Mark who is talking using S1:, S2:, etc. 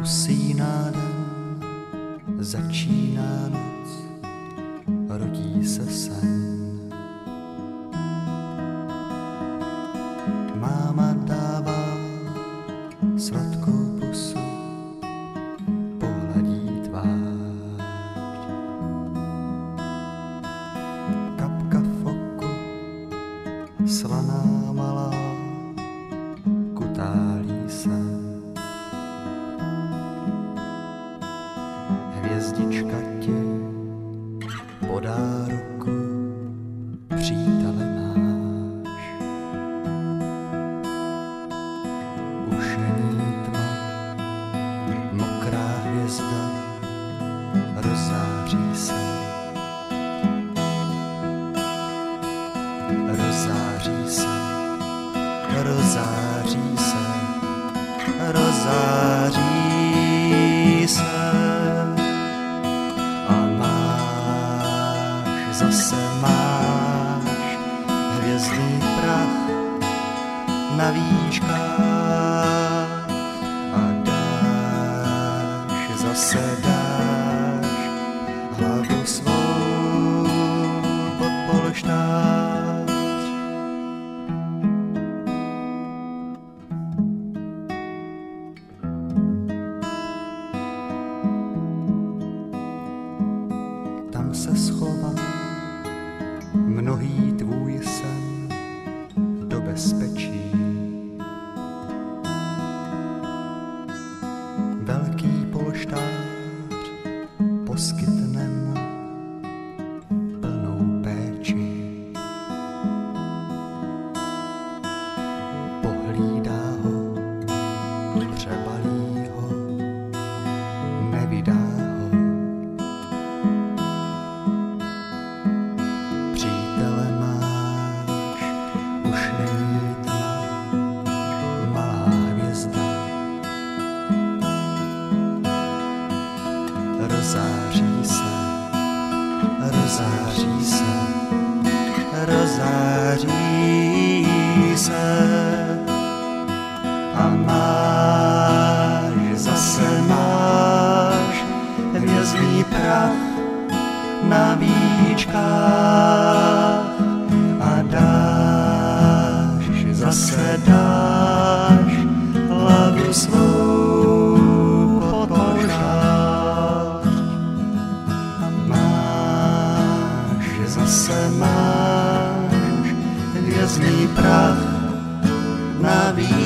S1: Usíná den, začíná noc, rodí se sen. Máma dává sladkou pusu, pohladí tvář. Kapka v oku, slaná malá, kutálí se. Hvězdička ti podá ruku, přítele náš. Už není tma, mokrá hvězda rozzáří se. Rozzáří se, rozzáří se, rozzáří se. Zase máš hvězdný prach na víčkách a dáš, zase dáš hlavu svou pod polštář. Tam se schová mnohý tvůj sen do bezpečí. Velký polštář poskytne mu plnou péči. Pohlídá ho, přebalí ho, nevydá ho. Přítele máš, už není tma, malá hvězda. Rozzáří se, rozzáří se, rozzáří se. A máš, zase máš hvězdný prach na víčkách a dáš, zase dáš hlavu svou pod polštář. Máš, zase máš hvězdný prach na víčkách